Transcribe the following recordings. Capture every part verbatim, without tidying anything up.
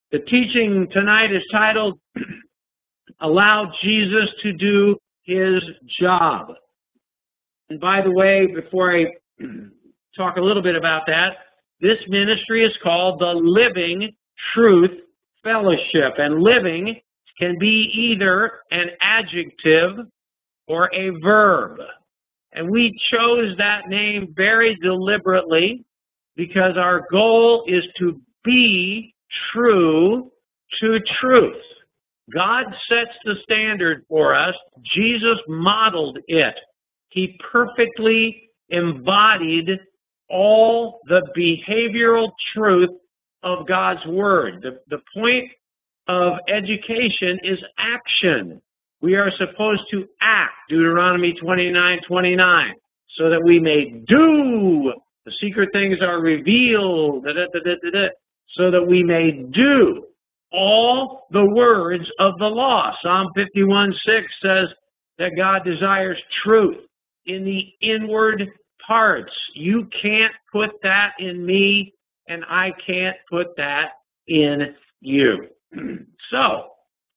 The teaching tonight is titled, Allow Jesus to Do His Job. And by the way, before I talk a little bit about that, this ministry is called the Living Truth Fellowship. And living can be either an adjective or a verb. And we chose that name very deliberately because our goal is to be true to truth. God sets the standard for us. Jesus modeled it. He perfectly embodied all the behavioral truth of God's Word. The, the point of education is action. We are supposed to act, Deuteronomy twenty-nine twenty-nine, so that we may do. The secret things are revealed, da, da, da, da, da, so that we may do all the words of the law. Psalm fifty-one six says that God desires truth in the inward parts. You can't put that in me, and I can't put that in you. So,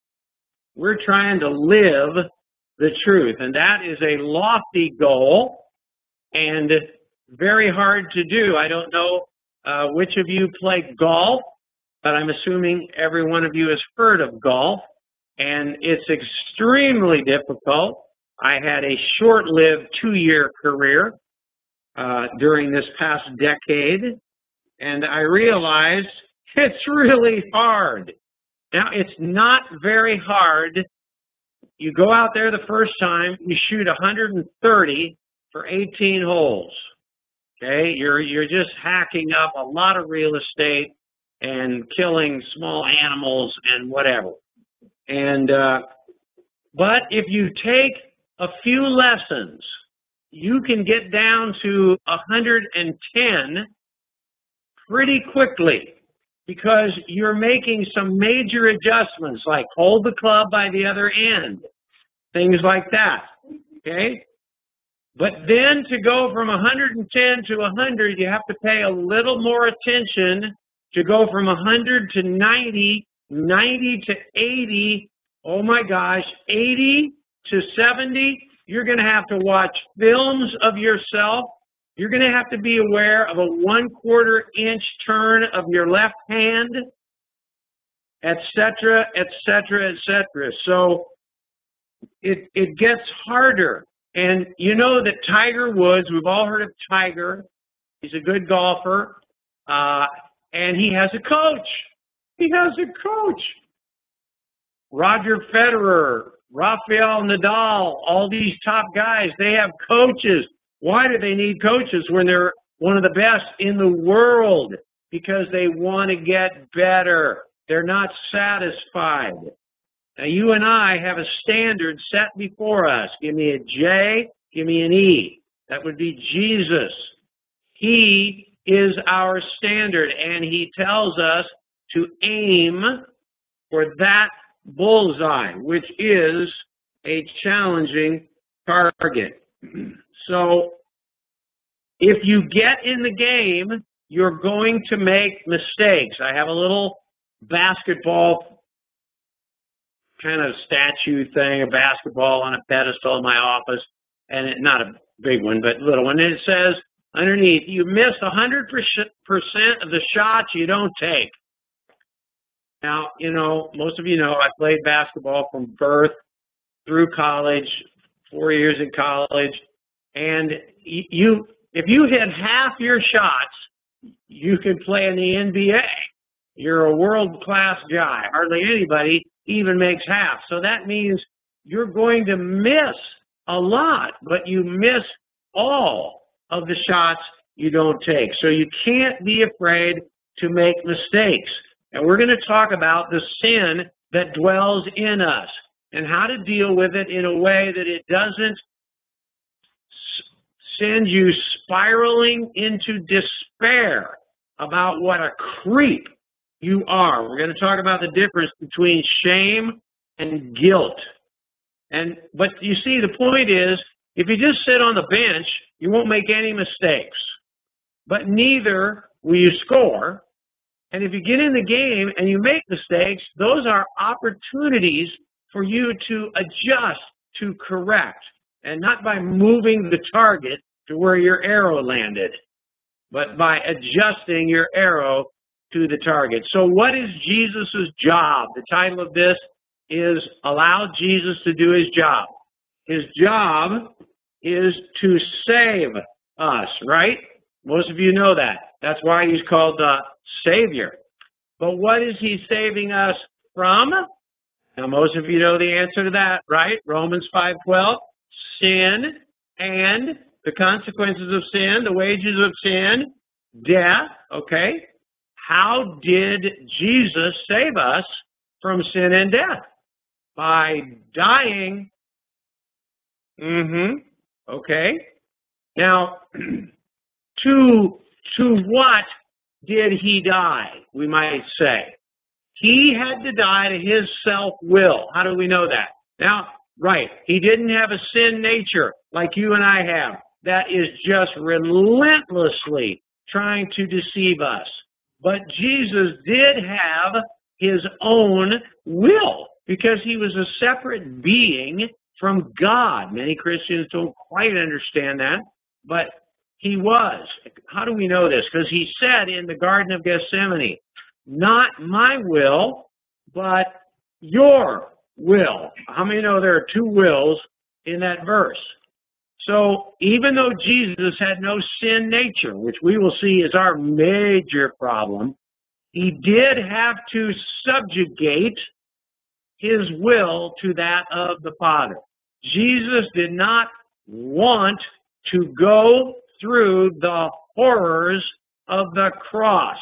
we're trying to live the truth, and that is a lofty goal and very hard to do. I don't know uh, which of you play golf, but I'm assuming every one of you has heard of golf, and it's extremely difficult. I had a short-lived two-year career uh, during this past decade, and I realized it's really hard. Now, it's not very hard. You go out there the first time, you shoot one hundred thirty for eighteen holes. Okay, you're you're just hacking up a lot of real estate and killing small animals and whatever. And uh, but if you take a few lessons, you can get down to one hundred ten pretty quickly because you're making some major adjustments, like hold the club by the other end, things like that. Okay. But then to go from one hundred ten to one hundred, you have to pay a little more attention to go from one hundred to ninety, ninety to eighty. Oh my gosh, eighty to seventy. You're going to have to watch films of yourself. You're going to have to be aware of a one quarter inch turn of your left hand, et cetera, et cetera, et cetera. So it, it gets harder. And you know that Tiger Woods, we've all heard of Tiger. He's a good golfer. Uh, and he has a coach. He has a coach. Roger Federer, Rafael Nadal, all these top guys, they have coaches. Why do they need coaches when they're one of the best in the world? Because they want to get better. They're not satisfied. Now, you and I have a standard set before us. Give me a J, give me an E. That would be Jesus. He is our standard, and he tells us to aim for that bullseye, which is a challenging target. So, if you get in the game, you're going to make mistakes. I have a little basketball kind of statue thing, a basketball on a pedestal in my office, and it, not a big one, but a little one. And it says underneath, you miss one hundred percent of the shots you don't take. Now, you know, most of you know I played basketball from birth through college, four years in college, and you, if you hit half your shots, you can play in the N B A. You're a world-class guy. Hardly anybody even makes half. So that means you're going to miss a lot, but you miss all of the shots you don't take. So you can't be afraid to make mistakes. And we're going to talk about the sin that dwells in us and how to deal with it in a way that it doesn't send you spiraling into despair about what a creep you are. We're going to talk about the difference between shame and guilt. And but you see, the point is, if you just sit on the bench, you won't make any mistakes. But neither will you score. And if you get in the game and you make mistakes, those are opportunities for you to adjust, to correct, and not by moving the target to where your arrow landed, but by adjusting your arrow to the target. So what is Jesus' job? The title of this is Allow Jesus to Do His Job. His job is to save us, right? Most of you know that. That's why He's called the Savior. But what is He saving us from? Now, most of you know the answer to that, right? Romans five twelve, sin and the consequences of sin, the wages of sin, death, okay? How did Jesus save us from sin and death? By dying. Mm-hmm. Okay. Now, to, to what did He die, we might say? He had to die to His self-will. How do we know that? Now, right, He didn't have a sin nature like you and I have that is just relentlessly trying to deceive us. But Jesus did have His own will because He was a separate being from God. Many Christians don't quite understand that, but He was. How do we know this? Because He said in the Garden of Gethsemane, not my will, but your will. How many know there are two wills in that verse? So even though Jesus had no sin nature, which we will see is our major problem, He did have to subjugate His will to that of the Father. Jesus did not want to go through the horrors of the cross.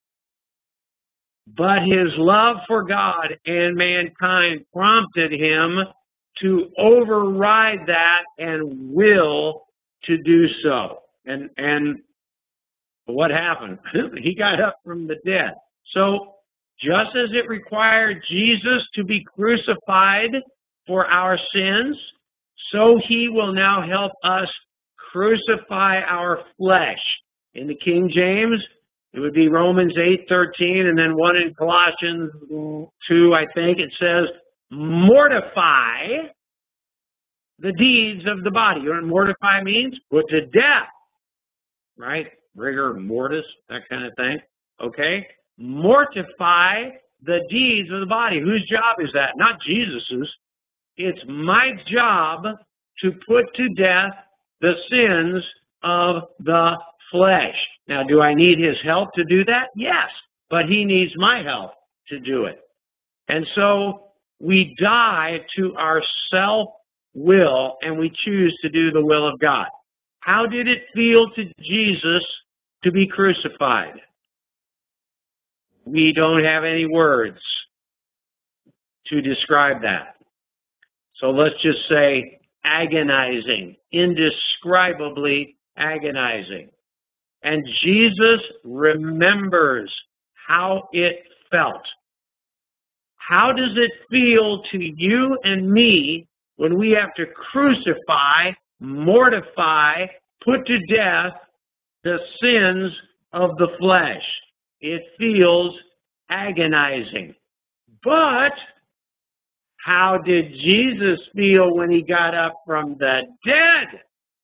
But His love for God and mankind prompted Him to override that and will to do so. And and what happened? He got up from the dead. So just as it required Jesus to be crucified for our sins, so He will now help us crucify our flesh. In the King James, it would be Romans eight thirteen, and then one in Colossians two, I think, it says, mortify the deeds of the body. You know what mortify means? Put to death, right? Rigor mortis, that kind of thing, okay? Mortify the deeds of the body. Whose job is that? Not Jesus's. It's my job to put to death the sins of the flesh. Now, do I need His help to do that? Yes, but He needs my help to do it. And so we die to our self-will and we choose to do the will of God. How did it feel to Jesus to be crucified? We don't have any words to describe that. So let's just say agonizing, indescribably agonizing. And Jesus remembers how it felt. How does it feel to you and me when we have to crucify, mortify, put to death the sins of the flesh? It feels agonizing. But how did Jesus feel when He got up from the dead?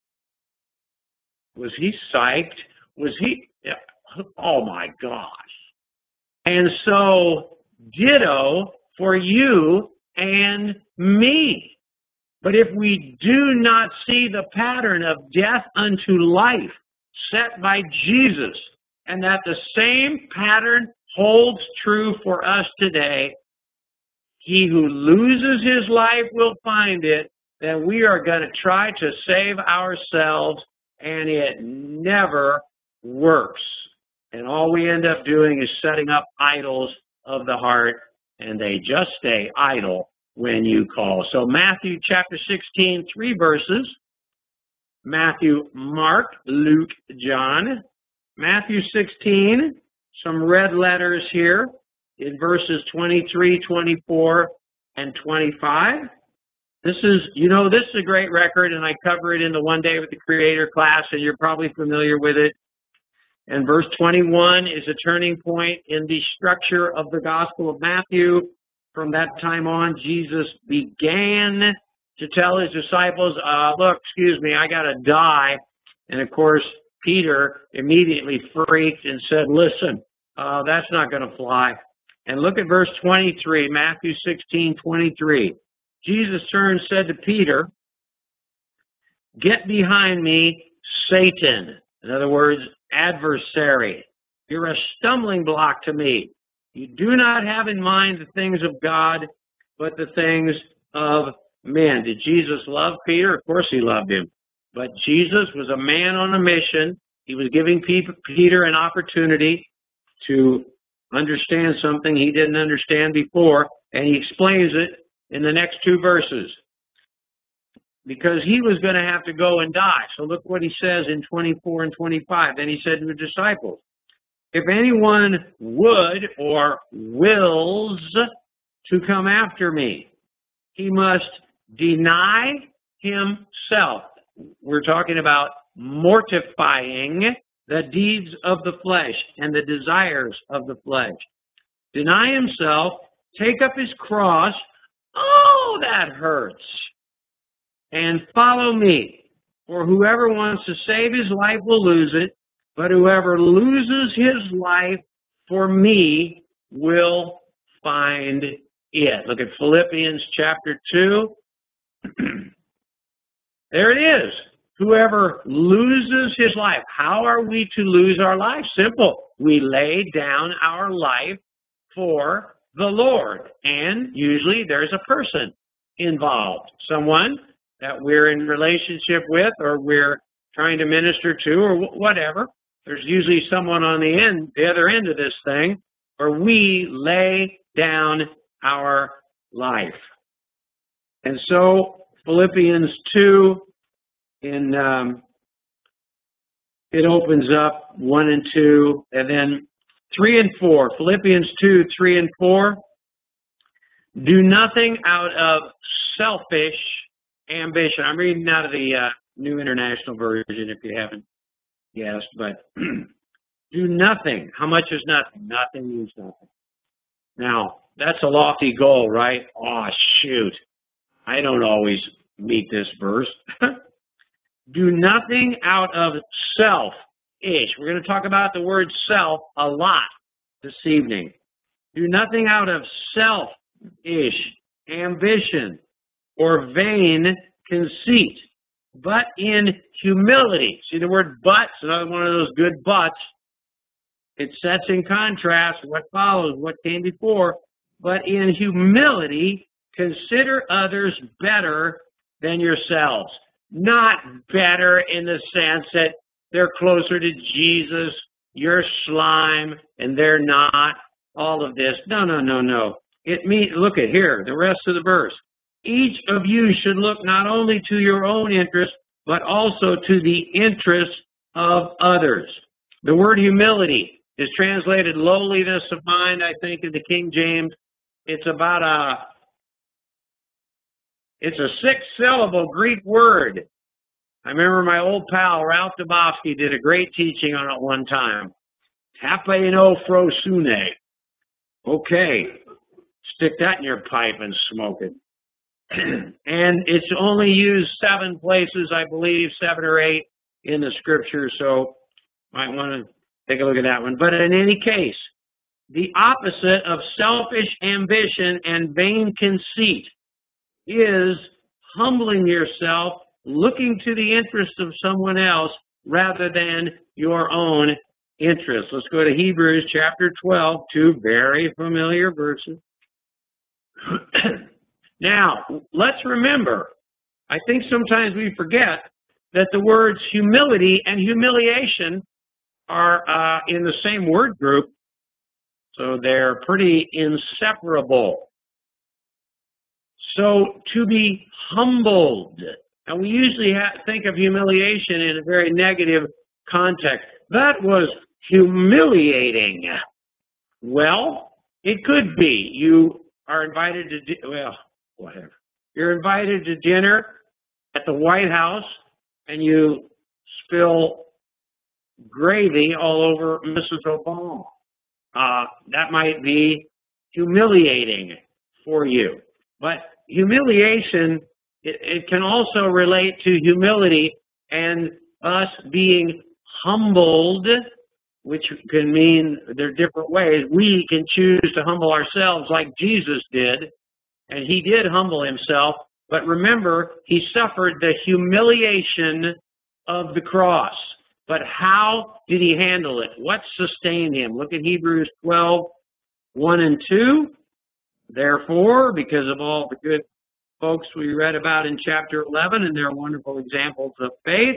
Was He psyched? Was He? Oh my gosh. And so, ditto for you and me. But if we do not see the pattern of death unto life set by Jesus, and that the same pattern holds true for us today, he who loses his life will find it, then we are going to try to save ourselves, and it never works. And all we end up doing is setting up idols of the heart, and they just stay idle when you call. So Matthew chapter sixteen, three verses. Matthew, Mark, Luke, John. Matthew sixteen, some red letters here in verses twenty-three, twenty-four, and twenty-five. This is, you know, this is a great record, and I cover it in the One Day with the Creator class, and you're probably familiar with it. And verse twenty-one is a turning point in the structure of the Gospel of Matthew. From that time on, Jesus began to tell his disciples, uh, look, excuse me, I got to die. And of course, Peter immediately freaked and said, listen, uh, that's not going to fly. And look at verse twenty-three, Matthew sixteen twenty-three. Jesus turned and said to Peter, get behind me, Satan. In other words, adversary. You're a stumbling block to me. You do not have in mind the things of God, but the things of men. Did Jesus love Peter? Of course he loved him. But Jesus was a man on a mission. He was giving Peter an opportunity to understand something he didn't understand before, and he explains it in the next two verses. Because he was going to have to go and die. So look what he says in twenty-four and twenty-five. Then he said to the disciples, if anyone would or wills to come after me, he must deny himself. We're talking about mortifying the deeds of the flesh and the desires of the flesh. Deny himself, take up his cross. Oh, that hurts. And follow me. For whoever wants to save his life will lose it, but whoever loses his life for me will find it. Look at Philippians chapter two. There it is. Whoever loses his life. How are we to lose our life? Simple. We lay down our life for the Lord. And usually there's a person involved. Someone that we're in relationship with, or we're trying to minister to, or whatever. There's usually someone on the end, the other end of this thing, where we lay down our life. And so Philippians two, in um, it opens up one and two, and then three and four. Philippians two, three and four. Do nothing out of selfish ambition. I'm reading out of the uh, New International Version, if you haven't guessed, but do nothing. How much is nothing? Nothing means nothing. Now, that's a lofty goal, right? Oh, shoot. I don't always meet this verse. Do nothing out of self-ish. We're going to talk about the word self a lot this evening. Do nothing out of self-ish ambition or vain conceit, but in humility. See the word but? It's another one of those good buts. It sets in contrast what follows, what came before. But in humility, consider others better than yourselves. Not better in the sense that they're closer to Jesus, you're slime, and they're not. All of this. No, no, no, no. It means, look at here, the rest of the verse. Each of you should look not only to your own interest, but also to the interests of others. The word humility is translated lowliness of mind, I think, in the King James. It's about a, it's a six-syllable Greek word. I remember my old pal, Ralph Dabowski, did a great teaching on it one time. Tapeno frosune. Okay, stick that in your pipe and smoke it. And it's only used seven places, I believe, seven or eight in the scripture, so might want to take a look at that one. But in any case, the opposite of selfish ambition and vain conceit is humbling yourself, looking to the interest of someone else rather than your own interest. Let's go to Hebrews chapter twelve, two very familiar verses. Now, let's remember, I think sometimes we forget that the words humility and humiliation are uh, in the same word group, so they're pretty inseparable. So, to be humbled, and we usually ha- think of humiliation in a very negative context. That was humiliating. Well, it could be. You are invited to, di- well, whatever. You're invited to dinner at the White House, and you spill gravy all over Missus Obama. Uh, that might be humiliating for you. But humiliation, it, it can also relate to humility and us being humbled, which can mean there are different ways. We can choose to humble ourselves like Jesus did, and he did humble himself. But remember, he suffered the humiliation of the cross. But how did he handle it? What sustained him? Look at Hebrews twelve, one and two. Therefore, because of all the good folks we read about in chapter eleven and their wonderful examples of faith,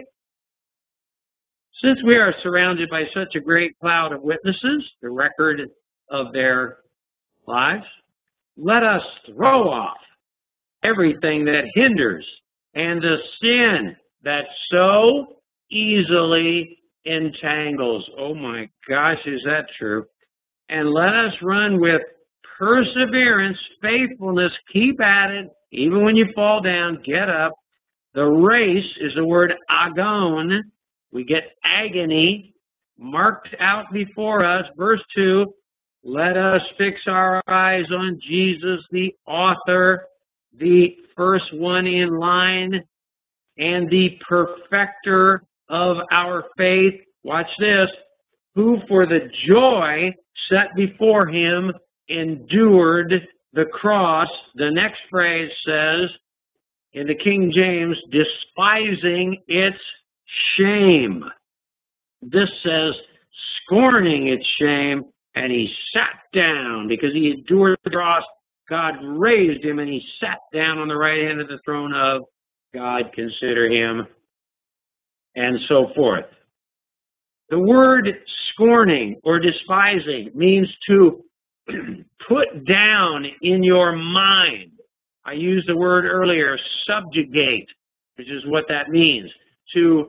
since we are surrounded by such a great cloud of witnesses, the record of their lives, let us throw off everything that hinders and the sin that so easily entangles. Oh my gosh, is that true? And let us run with perseverance, faithfulness, keep at it, even when you fall down, get up. The race is the word agon. We get agony marked out before us. Verse two, let us fix our eyes on Jesus, the author, the first one in line, and the perfecter of our faith. Watch this. Who for the joy set before him endured the cross. The next phrase says, in the King James, despising its shame. This says, scorning its shame, and he sat down because he endured the cross. God raised him, and he sat down on the right hand of the throne of God. Consider him, and so forth. The word scorning or despising means to put down in your mind. I used the word earlier, subjugate, which is what that means. To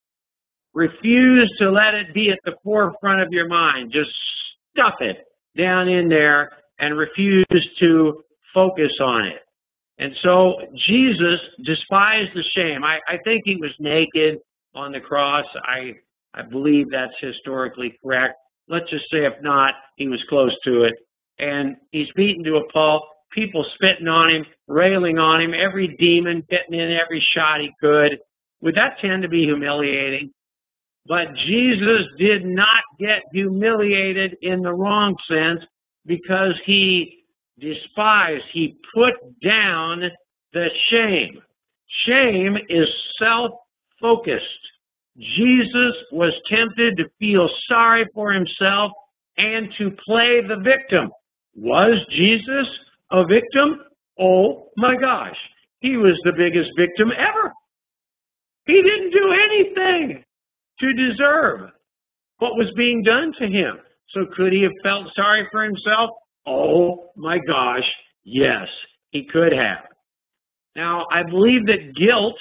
refuse to let it be at the forefront of your mind. Just stuff it down in there and refuse to focus on it. And so Jesus despised the shame. I, I think he was naked on the cross. I, I believe that's historically correct. Let's just say if not, he was close to it. And he's beaten to a pulp, people spitting on him, railing on him, every demon getting in every shot he could. Would that tend to be humiliating? But Jesus did not get humiliated in the wrong sense because he despised, he put down the shame. Shame is self-focused. Jesus was tempted to feel sorry for himself and to play the victim. Was Jesus a victim? Oh my gosh, he was the biggest victim ever. He didn't do anything to deserve what was being done to him. So could he have felt sorry for himself? Oh my gosh, yes, he could have. Now, I believe that guilt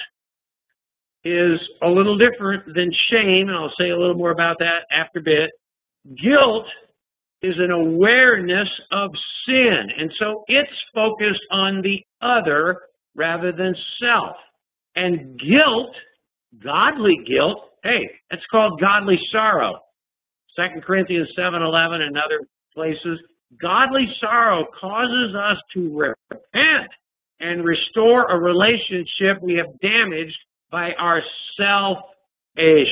is a little different than shame, and I'll say a little more about that after a bit. Guilt is an awareness of sin, and so it's focused on the other rather than self. And guilt, godly guilt, hey, that's called godly sorrow. Second Corinthians seven eleven and other places. Godly sorrow causes us to repent and restore a relationship we have damaged by our selfishness.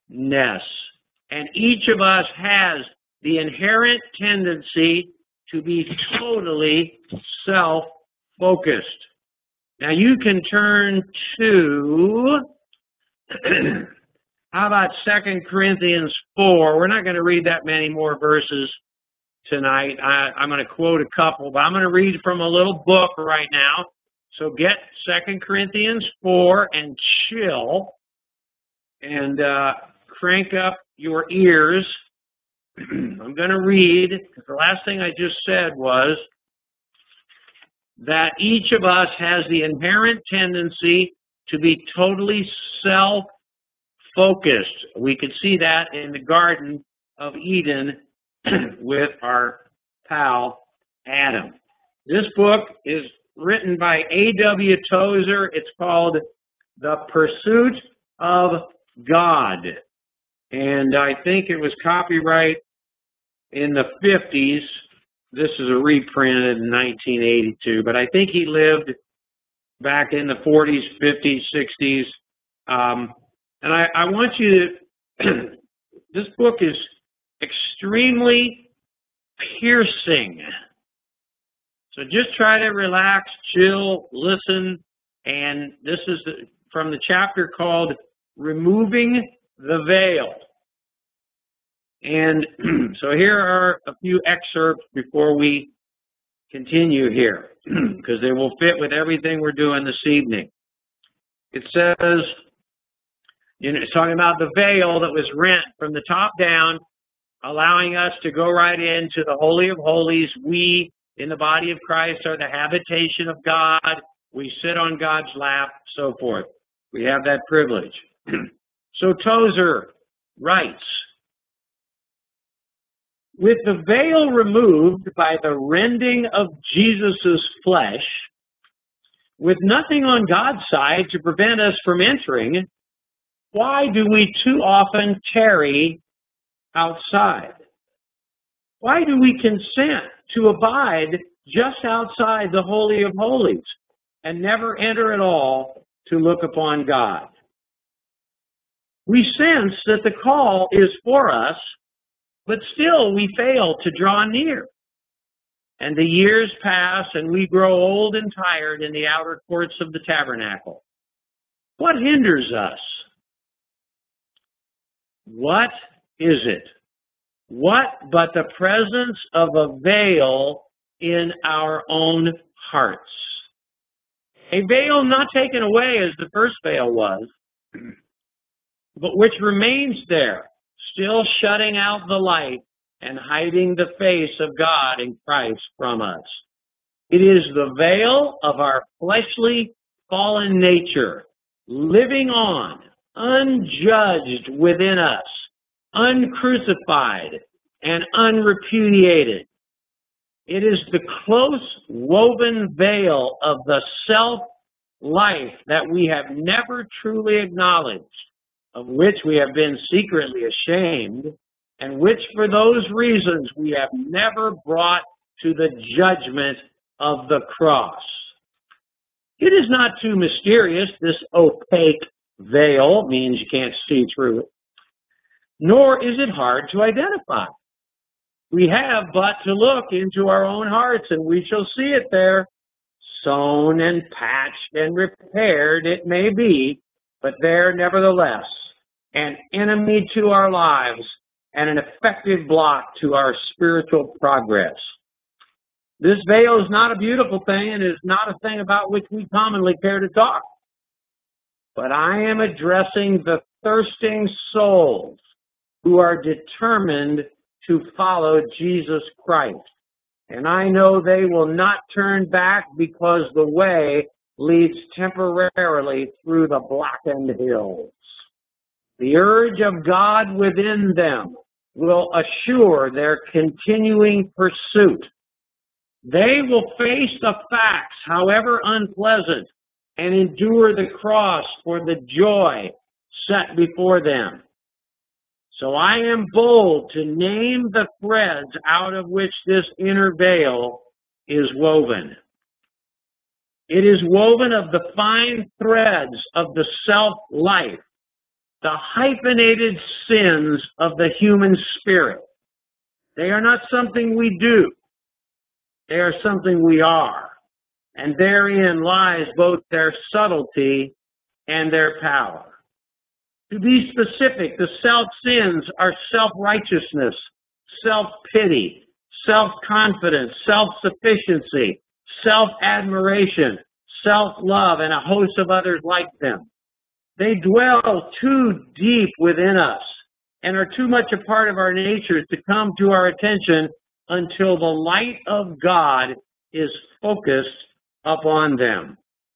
And each of us has the inherent tendency to be totally self-focused. Now you can turn to, how about Second Corinthians four? We're not going to read that many more verses tonight. I, I'm going to quote a couple, but I'm going to read from a little book right now. So get Second Corinthians four and chill and uh, crank up your ears. I'm going to read, because the last thing I just said was that each of us has the inherent tendency to be totally self-focused. We could see that in the Garden of Eden with our pal Adam. This book is written by A W Tozer. It's called The Pursuit of God. and I think it was copyright in the fifties. This is a reprint in nineteen eighty-two, but I think he lived back in the forties, fifties, sixties. Um, and I, I want you to, this book is extremely piercing. So just try to relax, chill, listen, and this is the, from the chapter called Removing the Veil. And so here are a few excerpts before we continue here, because they will fit with everything we're doing this evening. It says, you know, it's talking about the veil that was rent from the top down, allowing us to go right into the Holy of Holies. We, in the body of Christ, are the habitation of God. We sit on God's lap, so forth. We have that privilege. So Tozer writes, with the veil removed by the rending of Jesus' flesh, with nothing on God's side to prevent us from entering, why do we too often tarry outside? Why do we consent to abide just outside the Holy of Holies and never enter at all to look upon God? We sense that the call is for us, but still we fail to draw near. And the years pass and we grow old and tired in the outer courts of the tabernacle. What hinders us? What is it? What but the presence of a veil in our own hearts? A veil not taken away as the first veil was, but which remains there, still shutting out the light and hiding the face of God in Christ from us. It is the veil of our fleshly, fallen nature, living on, unjudged within us, uncrucified and unrepudiated. It is the close woven veil of the self-life that we have never truly acknowledged, of which we have been secretly ashamed, and which for those reasons we have never brought to the judgment of the cross. It is not too mysterious, this opaque veil, means you can't see through it, nor is it hard to identify. We have but to look into our own hearts, and we shall see it there, sewn and patched and repaired it may be, but there nevertheless, an enemy to our lives and an effective block to our spiritual progress. This veil is not a beautiful thing and is not a thing about which we commonly care to talk. But I am addressing the thirsting souls who are determined to follow Jesus Christ. And I know they will not turn back because the way leads temporarily through the blackened hills. The urge of God within them will assure their continuing pursuit. They will face the facts, however unpleasant, and endure the cross for the joy set before them. So I am bold to name the threads out of which this inner veil is woven. It is woven of the fine threads of the self-life, the hyphenated sins of the human spirit. They are not something we do. They are something we are. And therein lies both their subtlety and their power. To be specific, the self-sins are self-righteousness, self-pity, self-confidence, self-sufficiency, self-admiration, self-love, and a host of others like them. They dwell too deep within us and are too much a part of our nature to come to our attention until the light of God is focused upon them.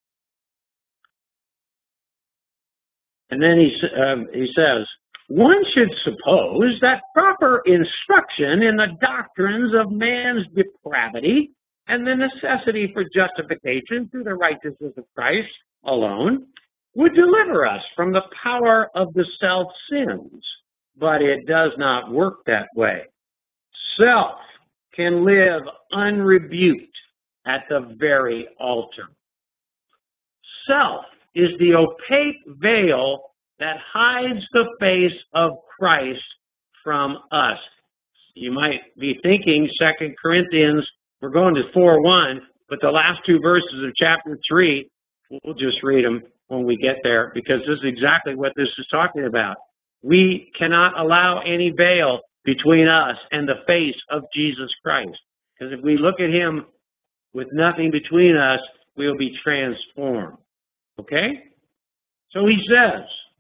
And then he, uh, he says, one should suppose that proper instruction in the doctrines of man's depravity and the necessity for justification through the righteousness of Christ alone would deliver us from the power of the self-sins but it does not work that way. Self can live unrebuked at the very altar. Self is the opaque veil that hides the face of Christ from us. You might be thinking Second Corinthians, we're going to four one, but the last two verses of chapter three, we'll just read them when we get there, because this is exactly what this is talking about. We cannot allow any veil between us and the face of Jesus Christ. Because if we look at him with nothing between us, we'll be transformed. Okay? So he says,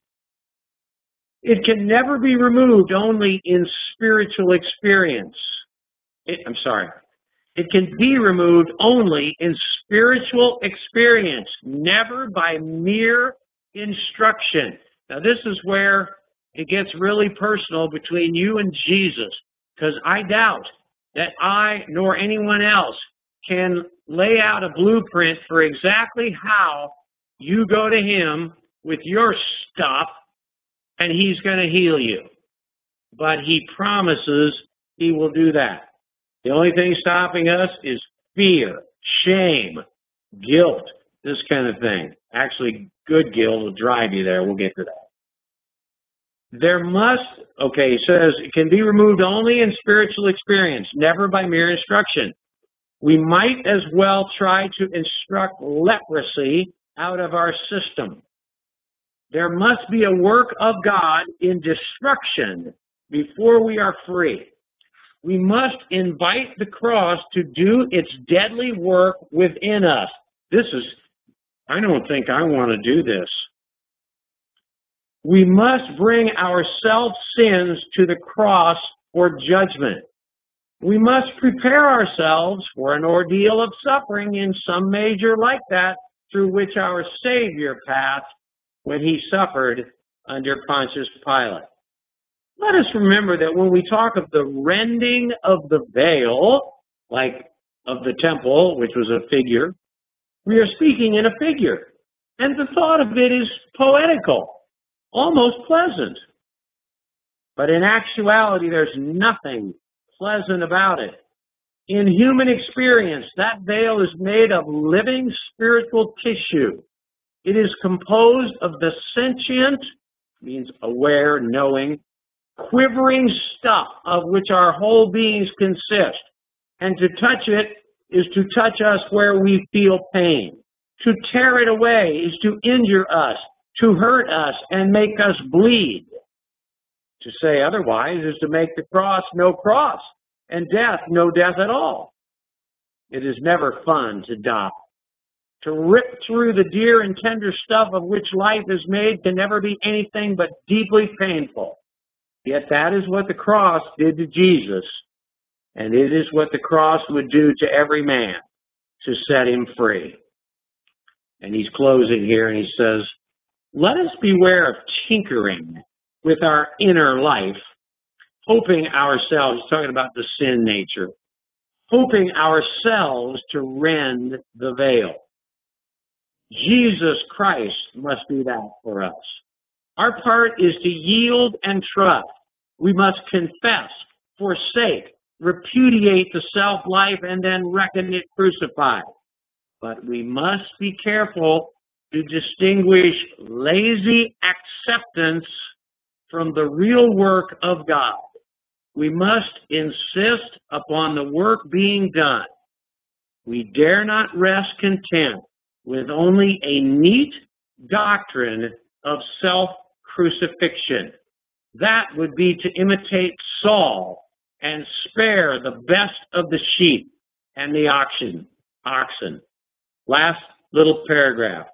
it can never be removed only in spiritual experience. It, I'm sorry. It can be removed only in spiritual experience, never by mere instruction. Now, this is where it gets really personal between you and Jesus, because I doubt that I nor anyone else can lay out a blueprint for exactly how you go to him with your stuff and he's going to heal you. But he promises he will do that. The only thing stopping us is fear, shame, guilt, this kind of thing. Actually, good guilt will drive you there. We'll get to that. There must, okay, he says, it can be removed only in spiritual experience, never by mere instruction. We might as well try to instruct leprosy out of our system. There must be a work of God in destruction before we are free. We must invite the cross to do its deadly work within us. This is, I don't think I want to do this. We must bring our self-sins to the cross for judgment. We must prepare ourselves for an ordeal of suffering in some measure like that through which our Savior passed when he suffered under Pontius Pilate. Let us remember that when we talk of the rending of the veil, like of the temple, which was a figure, we are speaking in a figure. And the thought of it is poetical, almost pleasant. But in actuality, there's nothing pleasant about it. In human experience, that veil is made of living spiritual tissue. It is composed of the sentient, means aware, knowing, quivering stuff of which our whole beings consist. And to touch it is to touch us where we feel pain. To tear it away is to injure us, to hurt us, and make us bleed. To say otherwise is to make the cross no cross, and death no death at all. It is never fun to die. To rip through the dear and tender stuff of which life is made can never be anything but deeply painful. Yet that is what the cross did to Jesus, and it is what the cross would do to every man to set him free. And he's closing here and he says, let us beware of tinkering with our inner life, hoping ourselves, he's talking about the sin nature, hoping ourselves to rend the veil. Jesus Christ must do that for us. Our part is to yield and trust. We must confess, forsake, repudiate the self-life, and then reckon it crucified. But we must be careful to distinguish lazy acceptance from the real work of God. We must insist upon the work being done. We dare not rest content with only a neat doctrine of self-crucifixion. That would be to imitate Saul and spare the best of the sheep and the oxen. oxen. Last little paragraph.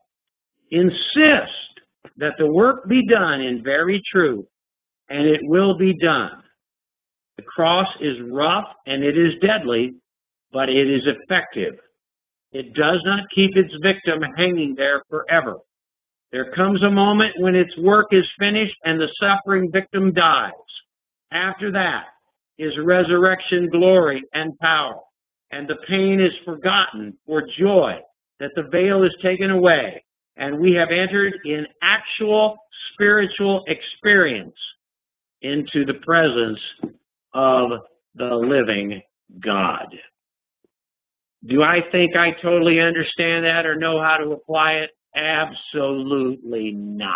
Insist that the work be done in very truth, and it will be done. The cross is rough and it is deadly, but it is effective. It does not keep its victim hanging there forever. There comes a moment when its work is finished and the suffering victim dies. After that is resurrection glory and power, and the pain is forgotten for joy that the veil is taken away, and we have entered in actual spiritual experience. into the presence of the living God. Do I think I totally understand that or know how to apply it? Absolutely not.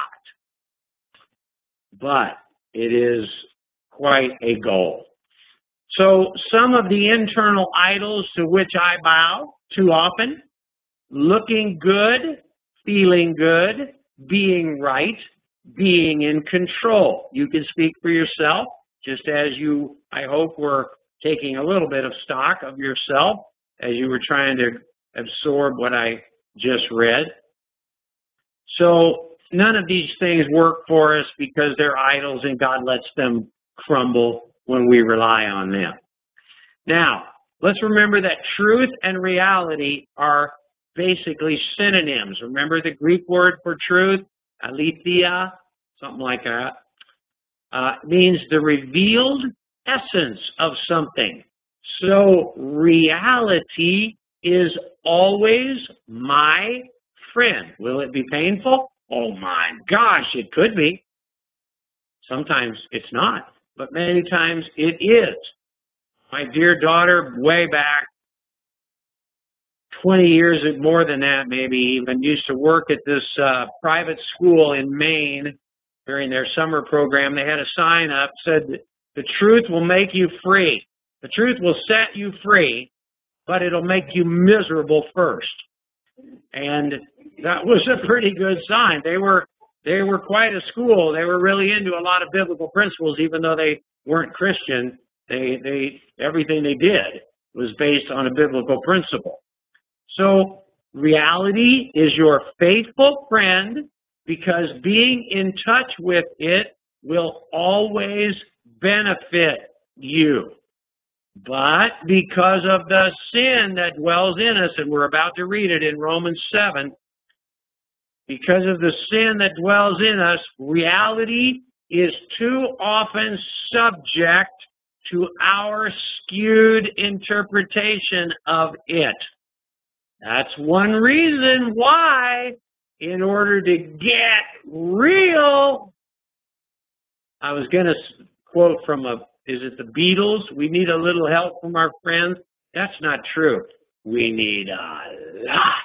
But it is quite a goal. So some of the internal idols to which I bow too often: looking good, feeling good, being right, being in control. You can speak for yourself, just as you, I hope, were taking a little bit of stock of yourself as you were trying to absorb what I just read. So none of these things work for us because they're idols, and God lets them crumble when we rely on them. Now, let's remember that truth and reality are basically synonyms. Remember the Greek word for truth, aletheia, something like that, uh, means the revealed essence of something. So reality is always my friend. Will it be painful? Oh my gosh, it could be. Sometimes it's not, but many times it is. My dear daughter, way back twenty years, more than that maybe even, used to work at this uh, private school in Maine during their summer program. They had a sign up that said, "The truth will make you free. The truth will set you free, but it'll make you miserable first." And that was a pretty good sign. They were they were quite a school. They were really into a lot of biblical principles, even though they weren't Christian. They they everything they did was based on a biblical principle. So reality is your faithful friend, because being in touch with it will always benefit you. But because of the sin that dwells in us, and we're about to read it in Romans seven, because of the sin that dwells in us, reality is too often subject to our skewed interpretation of it. That's one reason why, in order to get real, I was going to quote from a Is it the Beatles? We need a little help from our friends. That's not true. We need a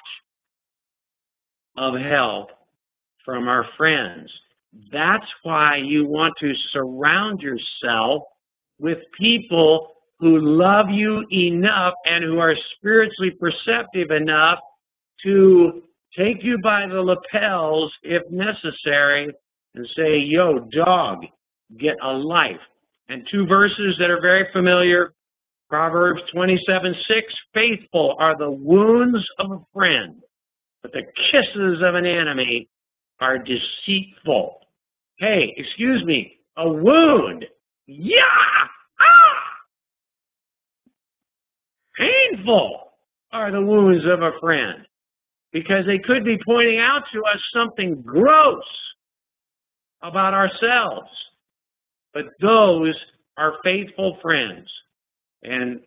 lot of help from our friends. That's why you want to surround yourself with people who love you enough and who are spiritually perceptive enough to take you by the lapels if necessary and say, "Yo, dog, get a life." And two verses that are very familiar, Proverbs twenty-seven six, "Faithful are the wounds of a friend, but the kisses of an enemy are deceitful." Hey, excuse me, a wound. Yeah! Ah! Painful are the wounds of a friend, because they could be pointing out to us something gross about ourselves. But those are faithful friends. And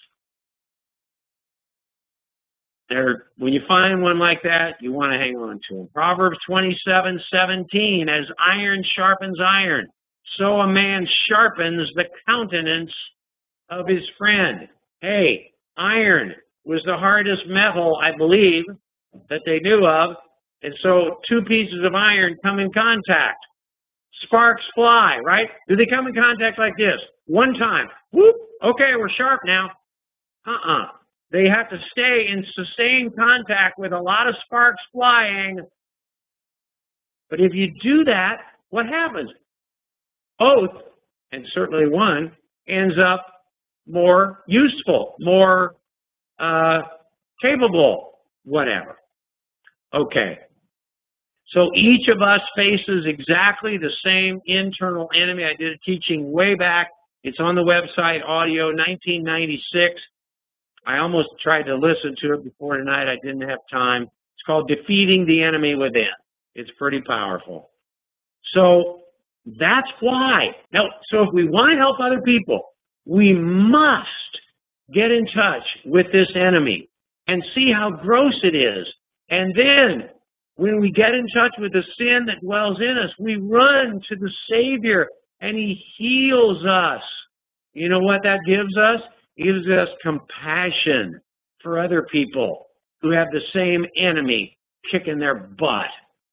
they're, when you find one like that, you want to hang on to them. Proverbs twenty-seven seventeen, "As iron sharpens iron, so a man sharpens the countenance of his friend." Hey, iron was the hardest metal, I believe, that they knew of. And so two pieces of iron come in contact. Sparks fly, right? Do they come in contact like this? One time. Whoop. Okay, we're sharp now. Uh-uh. They have to stay in sustained contact with a lot of sparks flying. But if you do that, what happens? Both, and certainly one, ends up more useful, more uh, capable, whatever. Okay. So each of us faces exactly the same internal enemy. I did a teaching way back. It's on the website, audio, nineteen ninety-six. I almost tried to listen to it before tonight. I didn't have time. It's called Defeating the Enemy Within. It's pretty powerful. So that's why. Now, so if we want to help other people, we must get in touch with this enemy and see how gross it is. And then, when we get in touch with the sin that dwells in us, we run to the Savior and He heals us. You know what that gives us? It gives us compassion for other people who have the same enemy kicking their butt.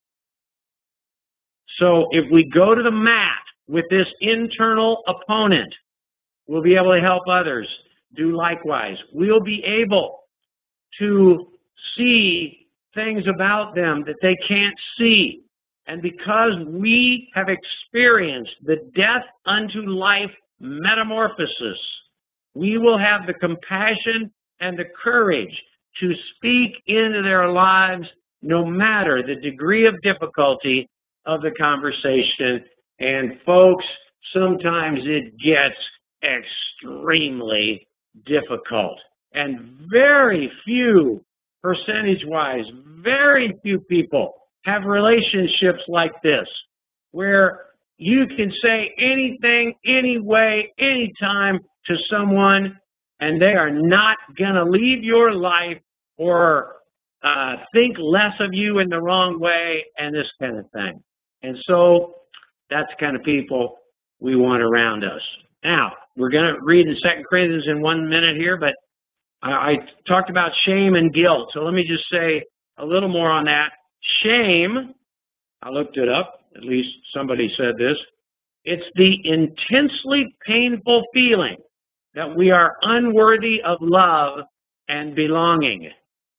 So if we go to the mat with this internal opponent, we'll be able to help others do likewise. We'll be able to see things about them that they can't see. And because we have experienced the death unto life metamorphosis, we will have the compassion and the courage to speak into their lives no matter the degree of difficulty of the conversation. And folks, sometimes it gets extremely difficult. And very few, percentage-wise, very few people have relationships like this, where you can say anything, any way, anytime to someone, and they are not going to leave your life or uh, think less of you in the wrong way, and this kind of thing. And so that's the kind of people we want around us. Now, we're going to read in Second Corinthians in one minute here, but I, I talked about shame and guilt. So let me just say a little more on that. Shame, I looked it up, at least somebody said this. It's the intensely painful feeling that we are unworthy of love and belonging.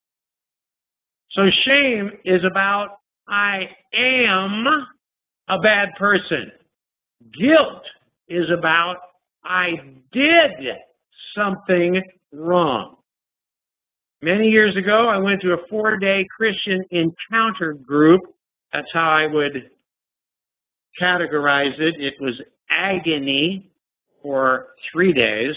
So shame is about, I am a bad person. Guilt is about, I did something wrong. Many years ago, I went to a four-day Christian encounter group. That's how I would categorize it. It was agony for three days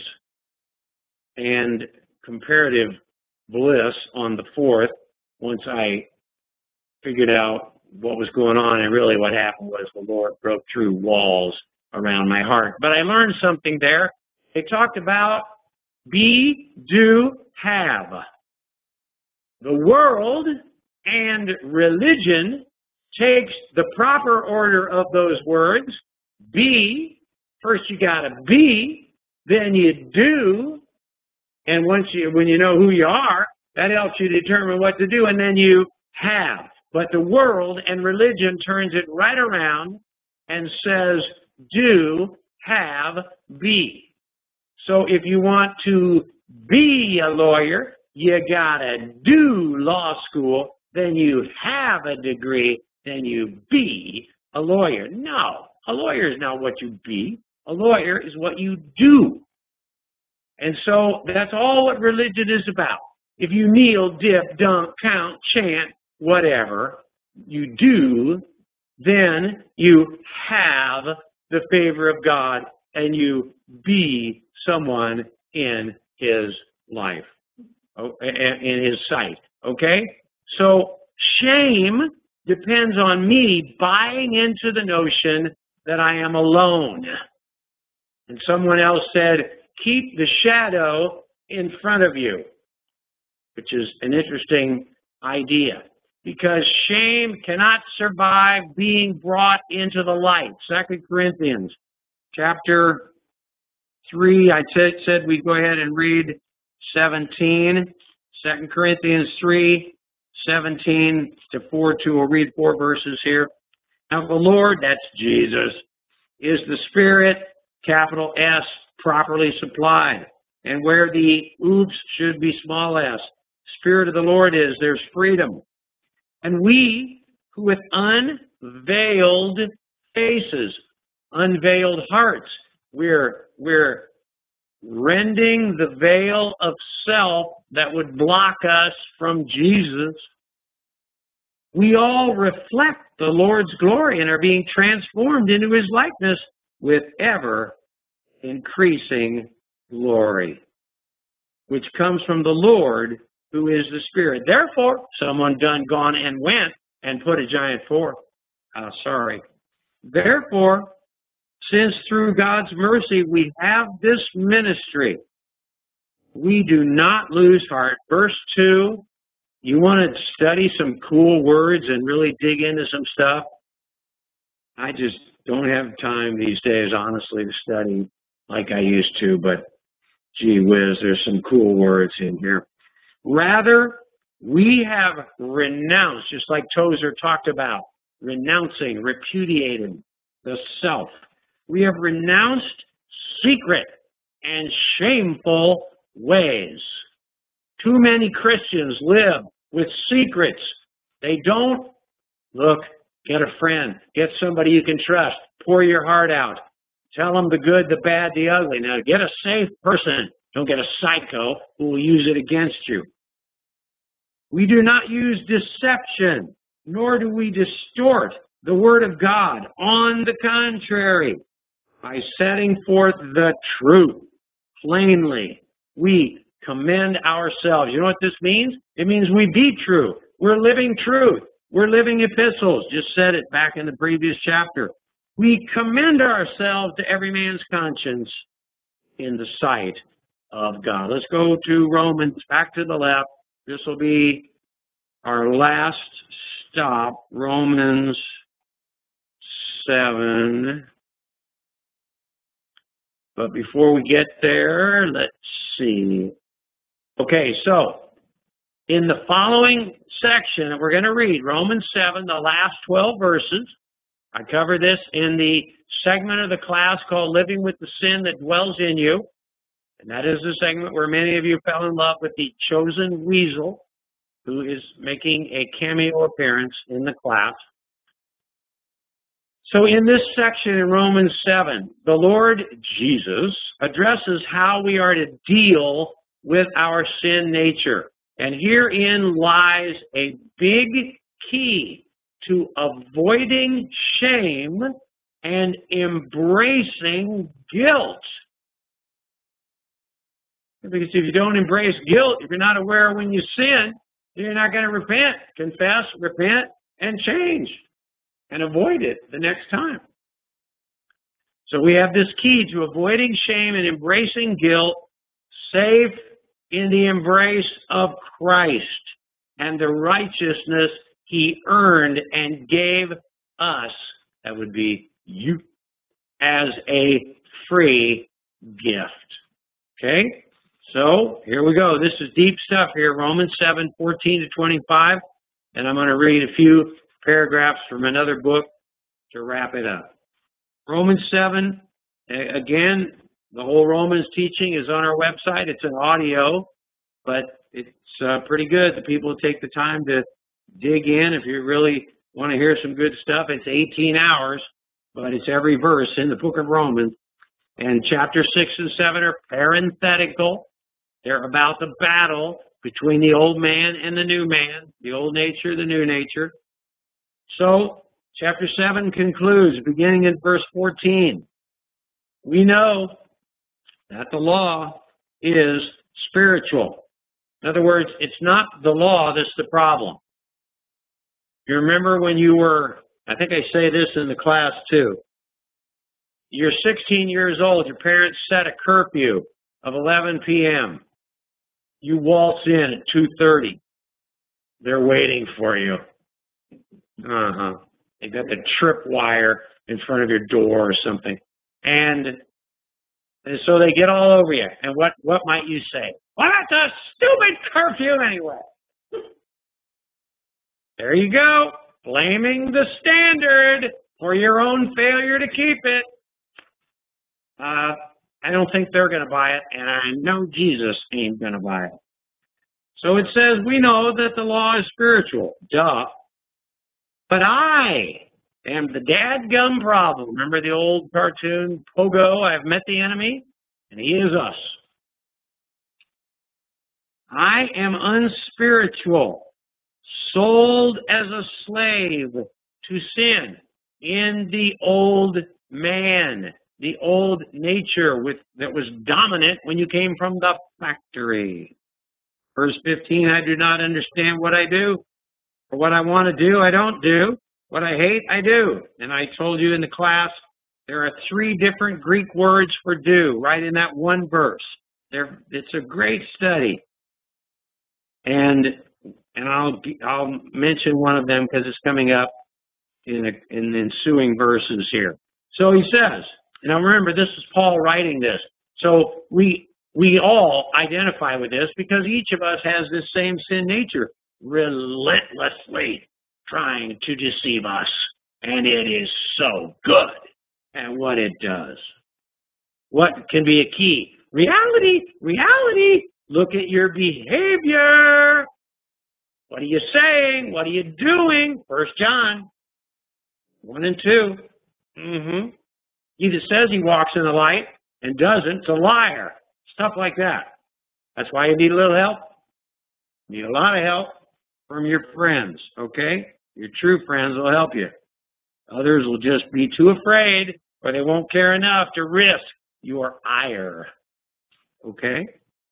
and comparative bliss on the fourth, once I figured out what was going on. And really what happened was the Lord broke through walls around my heart. But I learned something there. They talked about be, do, have. The world and religion takes the proper order of those words. Be, first you gotta be, then you do, and once you, when you know who you are, that helps you determine what to do, and then you have. But the world and religion turns it right around and says, do, have, be. So if you want to be a lawyer, you gotta do law school, then you have a degree, then you be a lawyer. No, a lawyer is not what you be. A lawyer is what you do. And so that's all what religion is about. If you kneel, dip, dunk, count, chant, whatever you do, then you have the favor of God and you be someone in His life, in His sight. Okay? So shame depends on me buying into the notion that I am alone. And someone else said, keep the shadow in front of you, which is an interesting idea, because shame cannot survive being brought into the light. Second Corinthians chapter three, I said, said we'd go ahead and read seventeen. Second Corinthians three, seventeen to four two. We'll read four verses here. Now the Lord, that's Jesus, is the Spirit, capital S, properly supplied. And where the oops should be small s, Spirit of the Lord is, there's freedom. And we, who with unveiled faces, unveiled hearts, we're, we're rending the veil of self that would block us from Jesus. We all reflect the Lord's glory and are being transformed into His likeness with ever increasing glory, which comes from the Lord, who is the Spirit. Therefore, someone done gone and went and put a giant four. Uh, sorry. Therefore, since through God's mercy we have this ministry, we do not lose heart. Verse two, you want to study some cool words and really dig into some stuff? I just don't have time these days, honestly, to study like I used to, but gee whiz, there's some cool words in here. Rather, we have renounced, just like Tozer talked about, renouncing, repudiating the self. We have renounced secret and shameful ways. Too many Christians live with secrets. They don't, look, get a friend, get somebody you can trust, pour your heart out, tell them the good, the bad, the ugly. Now, get a safe person. Don't get a psycho who will use it against you. We do not use deception, nor do we distort the Word of God. On the contrary, by setting forth the truth plainly, we commend ourselves. You know what this means? It means we be true. We're living truth. We're living epistles. Just said it back in the previous chapter. We commend ourselves to every man's conscience in the sight of God. Let's go to Romans, back to the left. This will be our last stop, Romans seven. But before we get there, let's see. Okay, so in the following section that we're going to read, Romans seven, the last twelve verses, I cover this in the segment of the class called Living with the Sin That Dwells in You. And that is the segment where many of you fell in love with the chosen weasel, who is making a cameo appearance in the class. So in this section in Romans seven, the Lord Jesus addresses how we are to deal with our sin nature. And herein lies a big key to avoiding shame and embracing guilt. Because if you don't embrace guilt, if you're not aware when you sin, you're not going to repent, confess, repent, and change, and avoid it the next time. So we have this key to avoiding shame and embracing guilt, safe in the embrace of Christ and the righteousness He earned and gave us, that would be you, as a free gift. Okay? So, here we go. This is deep stuff here, Romans seven, fourteen to twenty-five. And I'm going to read a few paragraphs from another book to wrap it up. Romans seven, again, the whole Romans teaching is on our website. It's an audio, but it's uh, pretty good. The people take the time to dig in. If you really want to hear some good stuff, it's eighteen hours, but it's every verse in the book of Romans. And chapter six and seven are parenthetical. They're about the battle between the old man and the new man, the old nature, the new nature. So, chapter seven concludes, beginning in verse fourteen. We know that the law is spiritual. In other words, it's not the law that's the problem. You remember when you were, I think I say this in the class too, you're sixteen years old, your parents set a curfew of eleven p.m. You waltz in at two thirty. They're waiting for you. Uh-huh. They got the tripwire in front of your door or something. And, and so they get all over you. And what, what might you say? Well, that's a stupid curfew anyway. There you go. Blaming the standard for your own failure to keep it. Uh, I don't think they're going to buy it, and I know Jesus ain't going to buy it. So it says, we know that the law is spiritual. Duh. But I am the dadgum problem. Remember the old cartoon, Pogo, I've met the enemy, and he is us. I am unspiritual, sold as a slave to sin in the old man. The old nature with that was dominant when you came from the factory. Verse fifteen, I do not understand what I do. For what I want to do, I don't do. What I hate, I do. And I told you in the class, there are three different Greek words for do, right in that one verse. There, it's a great study. And and I'll I'll mention one of them because it's coming up in, a, in the ensuing verses here. So he says, now remember, this is Paul writing this. So we we all identify with this because each of us has this same sin nature, relentlessly trying to deceive us. And it is so good at what it does. What can be a key? Reality, reality. Look at your behavior. What are you saying? What are you doing? First John one and two. Mm-hmm. He that says he walks in the light and doesn't, is a liar. Stuff like that. That's why you need a little help. You need a lot of help from your friends, okay? Your true friends will help you. Others will just be too afraid, or they won't care enough to risk your ire, okay?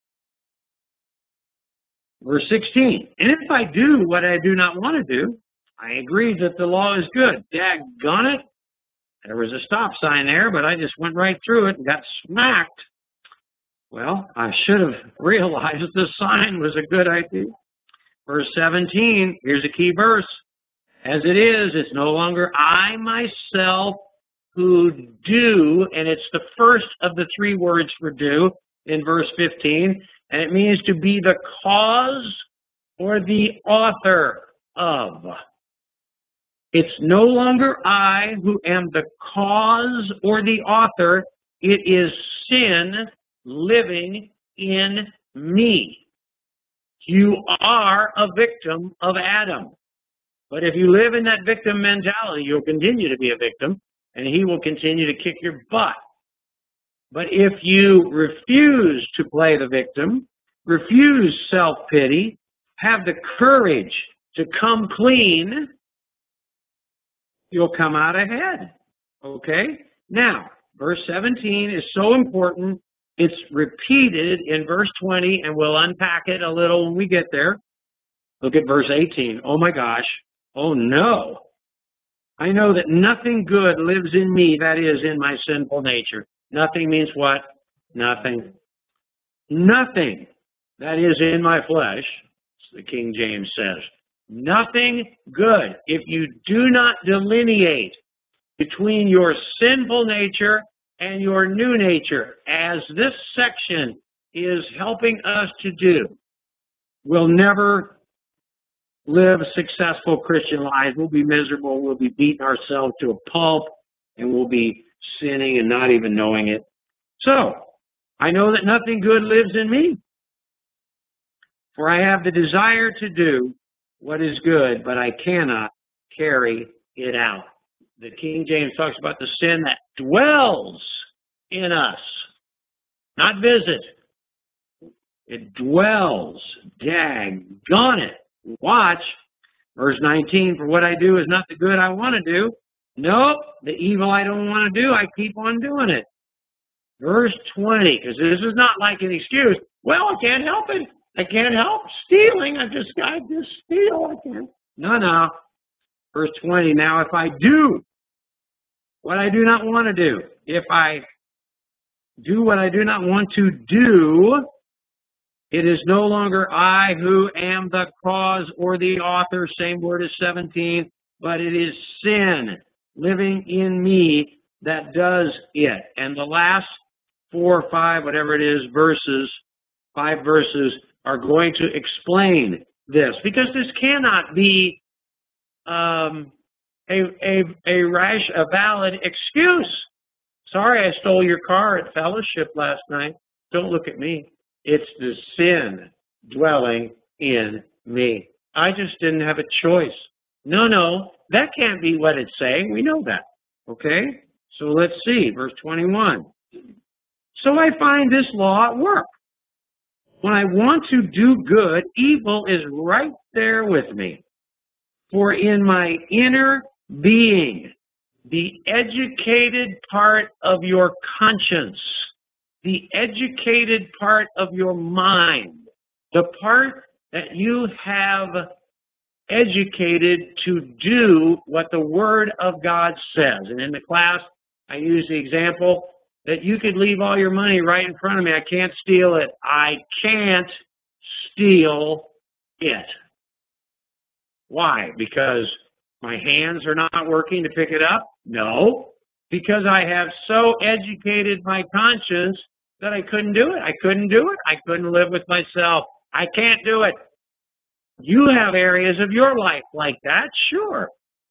Verse sixteen, and if I do what I do not want to do, I agree that the law is good. Daggone it. There was a stop sign there, but I just went right through it and got smacked. Well, I should have realized the sign was a good idea. Verse seventeen, here's a key verse. As it is, it's no longer I myself who do, and it's the first of the three words for do in verse fifteen, and it means to be the cause or the author of. It's no longer I who am the cause or the author. It is sin living in me. You are a victim of Adam. But if you live in that victim mentality, you'll continue to be a victim, and he will continue to kick your butt. But if you refuse to play the victim, refuse self-pity, have the courage to come clean, you'll come out ahead. Okay? Now, verse seventeen is so important. It's repeated in verse twenty, and we'll unpack it a little when we get there. Look at verse eighteen. Oh my gosh. Oh no. I know that nothing good lives in me, that is, in my sinful nature. Nothing means what? Nothing. Nothing. That is in my flesh, the King James says. Nothing good. If you do not delineate between your sinful nature and your new nature, as this section is helping us to do, we'll never live successful Christian lives. We'll be miserable. We'll be beating ourselves to a pulp, and we'll be sinning and not even knowing it. So, I know that nothing good lives in me, for I have the desire to do what is good, but I cannot carry it out. The King James talks about the sin that dwells in us, not visit. It dwells. Daggone it. Watch. Verse nineteen, for what I do is not the good I want to do. Nope. The evil I don't want to do, I keep on doing it. Verse twenty, because this is not like an excuse. Well, I can't help it. I can't help stealing. I just, I just steal. I can't. No, no. Verse twenty, now if I do what I do not want to do, if I do what I do not want to do, it is no longer I who am the cause or the author, same word as seventeen, but it is sin living in me that does it. And the last four or five, whatever it is, verses, five verses, are going to explain this, because this cannot be um, a, a, a rash, a valid excuse. Sorry, I stole your car at fellowship last night. Don't look at me. It's the sin dwelling in me. I just didn't have a choice. No, no, that can't be what it's saying. We know that. Okay? So let's see, verse twenty-one. So I find this law at work. When I want to do good, evil is right there with me. For in my inner being, the educated part of your conscience, the educated part of your mind, the part that you have educated to do what the Word of God says. And in the class, I use the example that you could leave all your money right in front of me. I can't steal it. I can't steal it. Why? Because my hands are not working to pick it up? No. because I have so educated my conscience that I couldn't do it. I couldn't do it. I couldn't live with myself. I can't do it. You have areas of your life like that, sure.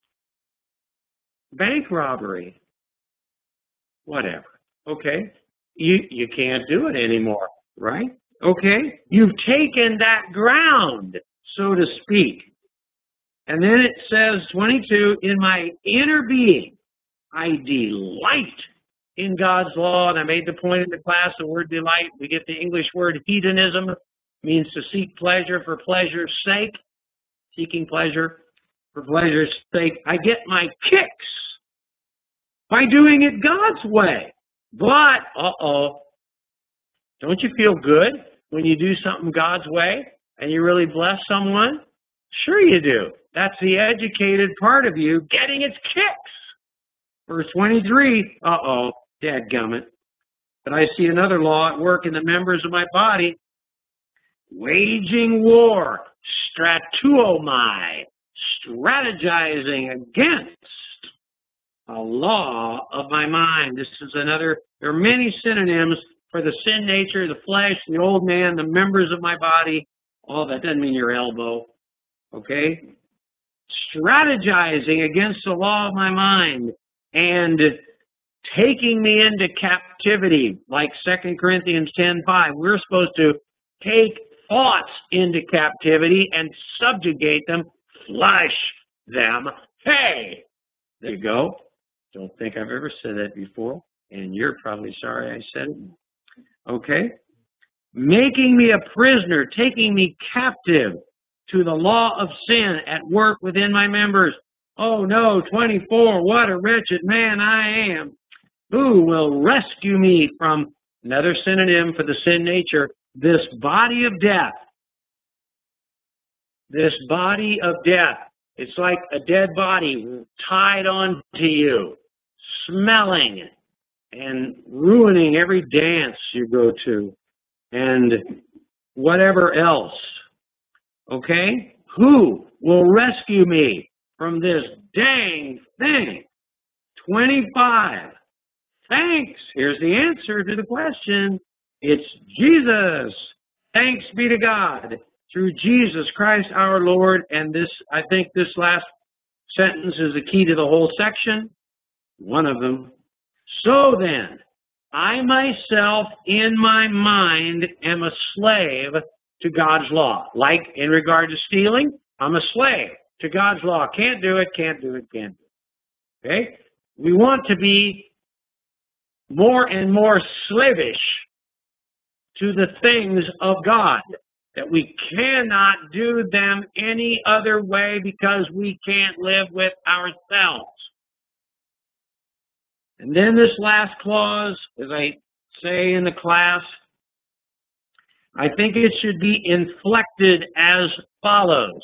Bank robbery, whatever. Okay, you you can't do it anymore, right? Okay, you've taken that ground, so to speak. And then it says, twenty-two, in my inner being, I delight in God's law. And I made the point in the class, the word delight, we get the English word hedonism, means to seek pleasure for pleasure's sake, seeking pleasure for pleasure's sake. I get my kicks by doing it God's way. But, uh-oh, don't you feel good when you do something God's way and you really bless someone? Sure you do. That's the educated part of you getting its kicks. Verse twenty-three, uh-oh, dadgummit. But I see another law at work in the members of my body, waging war, stratuomai, strategizing against a law of my mind. This is another, there are many synonyms for the sin nature, the flesh, the old man, the members of my body. Oh, that doesn't mean your elbow. Okay? Strategizing against the law of my mind and taking me into captivity, like Second Corinthians ten five. We're supposed to take thoughts into captivity and subjugate them, flush them. Hey, there you go. Don't think I've ever said that before, and you're probably sorry I said it. Okay? Making me a prisoner, taking me captive to the law of sin at work within my members. Oh no, twenty-four, what a wretched man I am. Who will rescue me from, another synonym for the sin nature, this body of death? This body of death. It's like a dead body tied on to you, smelling and ruining every dance you go to and whatever else. Okay? Who will rescue me from this dang thing? twenty-five. Thanks. Here's the answer to the question. It's Jesus. Thanks be to God through Jesus Christ our Lord. And this, I think this last sentence is the key to the whole section. One of them. So then, I myself in my mind am a slave to God's law. Like in regard to stealing, I'm a slave to God's law. Can't do it, can't do it, can't do it. Okay? We want to be more and more slavish to the things of God, that we cannot do them any other way because we can't live with ourselves. And then this last clause, as I say in the class, I think it should be inflected as follows.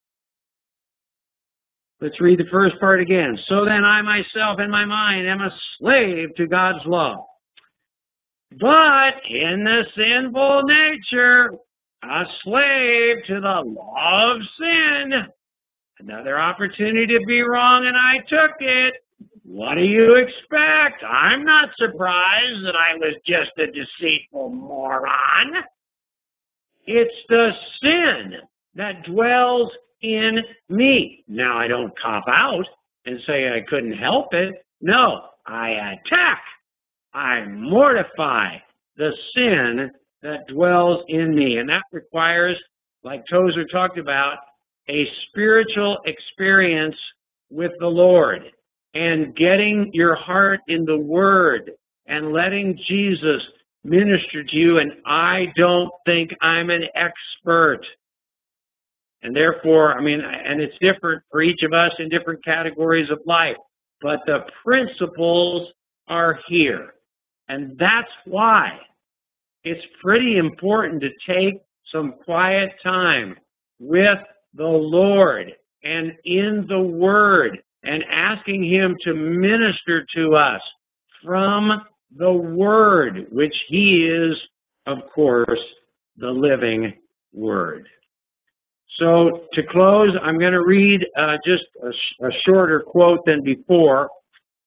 Let's read the first part again. So then I myself in my mind am a slave to God's law. But in the sinful nature, a slave to the law of sin. Another opportunity to be wrong, and I took it. What do you expect? I'm not surprised that I was just a deceitful moron. It's the sin that dwells in me. Now, I don't cop out and say I couldn't help it. No, I attack. I mortify the sin that dwells in me. And that requires, like Tozer talked about, a spiritual experience with the Lord and getting your heart in the Word and letting Jesus minister to you. And I don't think I'm an expert. And therefore, I mean, and it's different for each of us in different categories of life, but the principles are here. And that's why it's pretty important to take some quiet time with the Lord and in the Word and asking Him to minister to us from the Word, which He is, of course, the living Word. So to close, I'm going to read uh, just a, sh- a shorter quote than before.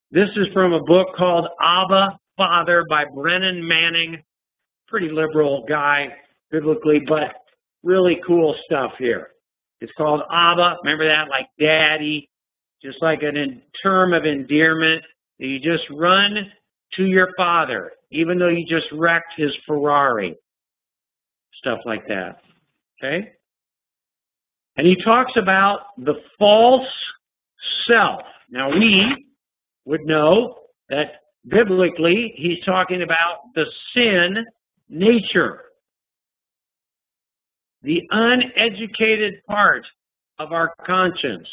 This is from a book called Abba, Father by Brennan Manning. Pretty liberal guy, biblically, but really cool stuff here. It's called Abba. Remember that? Like daddy. Just like a term of endearment. You just run to your father, even though you just wrecked his Ferrari. Stuff like that. Okay? And he talks about the false self. Now we would know that biblically he's talking about the sin nature. The uneducated part of our conscience.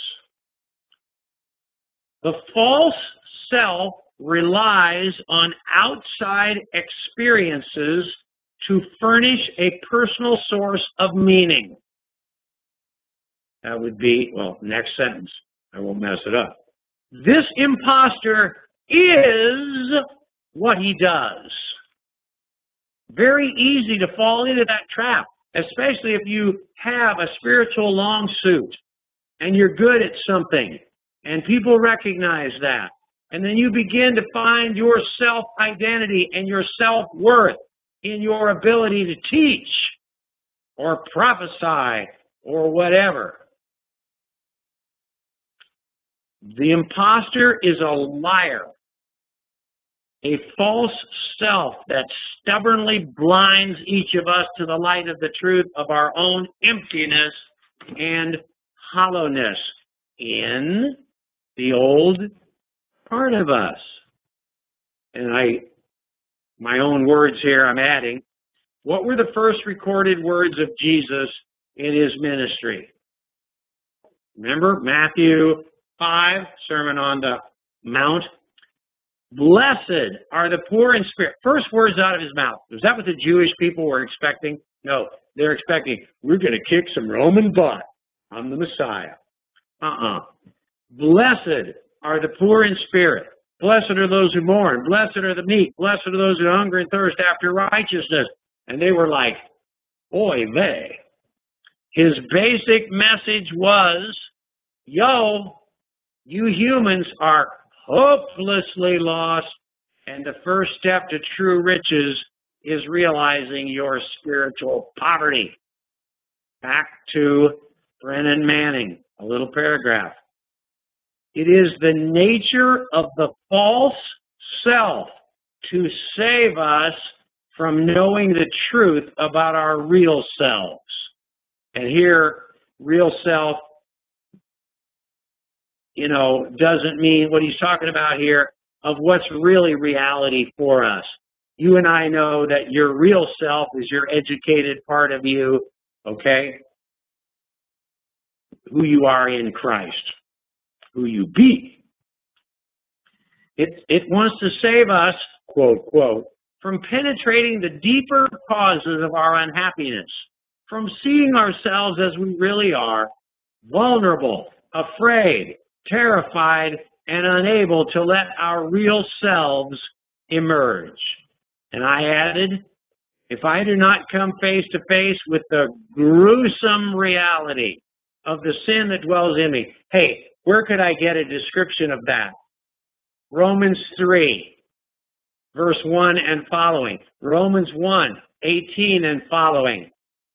The false self relies on outside experiences to furnish a personal source of meaning. That would be, well, next sentence. I won't mess it up. This imposter is what he does. Very easy to fall into that trap, especially if you have a spiritual long suit and you're good at something and people recognize that. And then you begin to find your self-identity and your self-worth in your ability to teach or prophesy or whatever. The imposter is a liar, a false self that stubbornly blinds each of us to the light of the truth of our own emptiness and hollowness in the old part of us. And I, my own words here I'm adding, what were the first recorded words of Jesus in his ministry? Remember Matthew five, Sermon on the Mount. Blessed are the poor in spirit. First words out of his mouth. Was that what the Jewish people were expecting? No, they're expecting, we're going to kick some Roman butt. I'm the Messiah. Uh-uh. Blessed are the poor in spirit. Blessed are those who mourn. Blessed are the meek. Blessed are those who hunger and thirst after righteousness. And they were like, oy vey. His basic message was, yo, you humans are hopelessly lost, and the first step to true riches is realizing your spiritual poverty. Back to Brennan Manning, a little paragraph. It is the nature of the false self to save us from knowing the truth about our real selves. And here, real self, you know, doesn't mean what he's talking about here of what's really reality for us. You and I know that your real self is your educated part of you, okay? Who you are in Christ, who you be. It, it wants to save us, quote, quote, from penetrating the deeper causes of our unhappiness, from seeing ourselves as we really are, vulnerable, afraid, terrified, and unable to let our real selves emerge. And I added, if I do not come face to face with the gruesome reality of the sin that dwells in me, hey, where could I get a description of that? Romans three, verse one and following. Romans one, eighteen and following.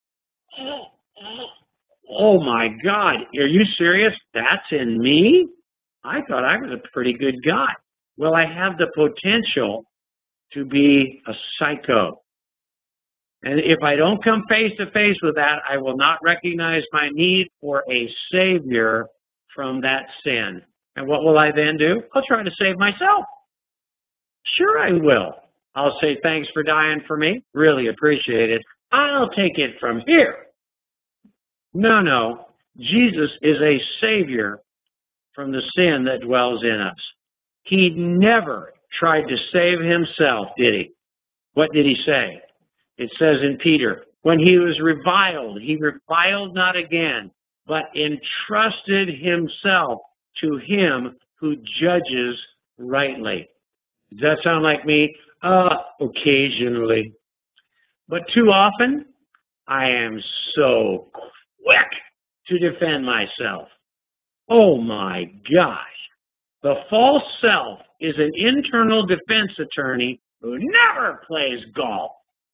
Oh my God, are you serious? That's in me? I thought I was a pretty good guy. Well, I have the potential to be a psycho. And if I don't come face to face with that, I will not recognize my need for a savior from that sin. And what will I then do? I'll try to save myself. Sure I will. I'll say, thanks for dying for me. Really appreciate it. I'll take it from here. No, no. Jesus is a savior from the sin that dwells in us. He never tried to save himself, did he? What did he say? It says in Peter, when he was reviled, he reviled not again, but entrusted himself to him who judges rightly. Does that sound like me? Uh, occasionally. But too often, I am so quick to defend myself. Oh my gosh. The false self is an internal defense attorney who never plays golf.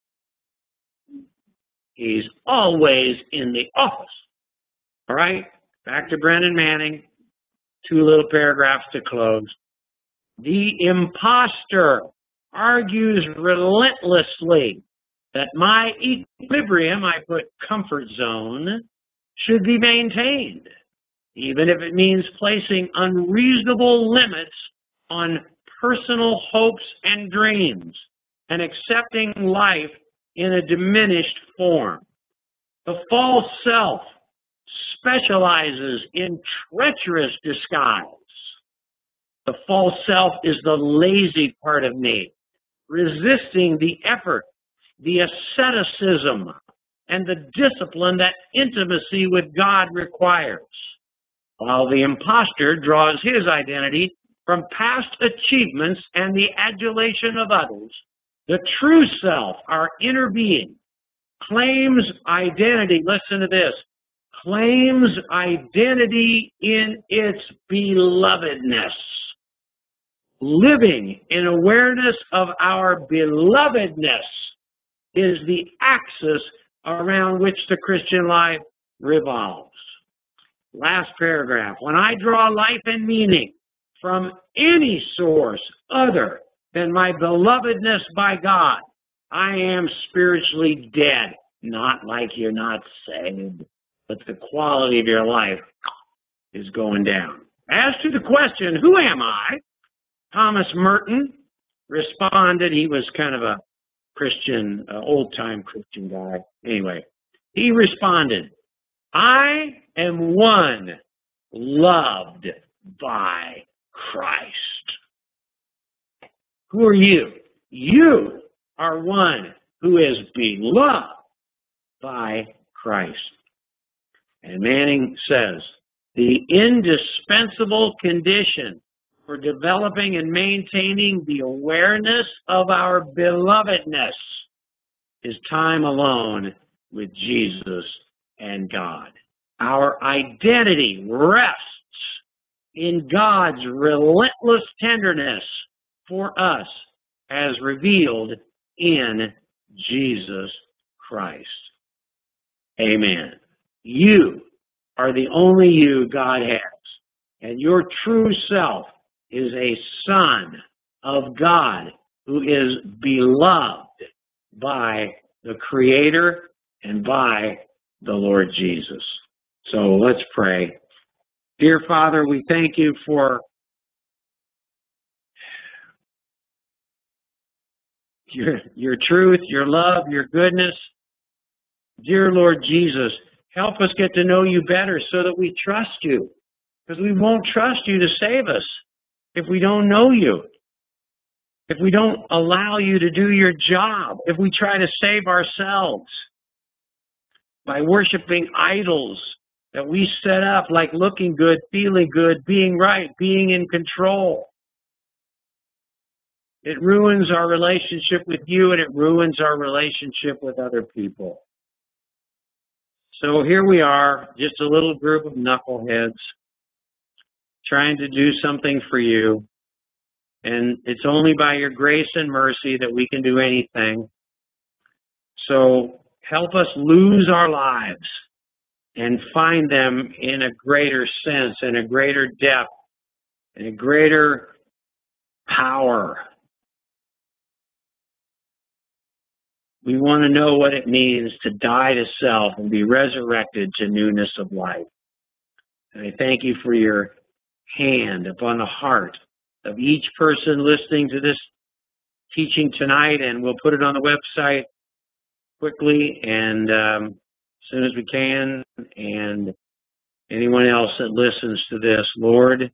He's always in the office. All right, back to Brennan Manning. Two little paragraphs to close. The imposter argues relentlessly that my equilibrium, I put comfort zone, should be maintained, even if it means placing unreasonable limits on personal hopes and dreams and accepting life in a diminished form. The false self specializes in treacherous disguise. The false self is the lazy part of me, resisting the effort, the asceticism, and the discipline that intimacy with God requires, while the imposter draws his identity from past achievements and the adulation of others. The true self, our inner being, claims identity, listen to this, claims identity in its belovedness. Living in awareness of our belovedness is the axis around which the Christian life revolves. Last paragraph. When I draw life and meaning from any source other than my belovedness by God, I am spiritually dead. Not like you're not saved, but the quality of your life is going down. As to the question, who am I? Thomas Merton responded. He was kind of a Christian, uh, old-time Christian guy. Anyway, he responded, I am one loved by Christ. Who are you? You are one who is beloved by Christ. And Manning says, the indispensable condition for developing and maintaining the awareness of our belovedness is time alone with Jesus and God. Our identity rests in God's relentless tenderness for us as revealed in Jesus Christ. Amen. You are the only you God has, and your true self is a son of God who is beloved by the Creator and by the Lord Jesus. So let's pray. Dear Father, we thank you for your, your truth, your love, your goodness. Dear Lord Jesus, help us get to know you better so that we trust you, because we won't trust you to save us if we don't know you, if we don't allow you to do your job, if we try to save ourselves by worshiping idols that we set up, like looking good, feeling good, being right, being in control. It ruins our relationship with you, and it ruins our relationship with other people. So here we are, just a little group of knuckleheads trying to do something for you. And it's only by your grace and mercy that we can do anything. So help us lose our lives and find them in a greater sense, in a greater depth, in a greater power. We want to know what it means to die to self and be resurrected to newness of life. And I thank you for your hand upon the heart of each person listening to this teaching tonight, and we'll put it on the website quickly and um, as soon as we can, and anyone else that listens to this. Lord,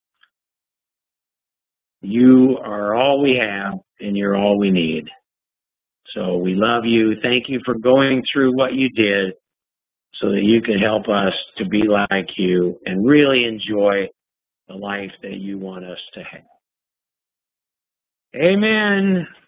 you are all we have, and you're all we need. So we love you. Thank you for going through what you did so that you can help us to be like you and really enjoy the life that you want us to have. Amen.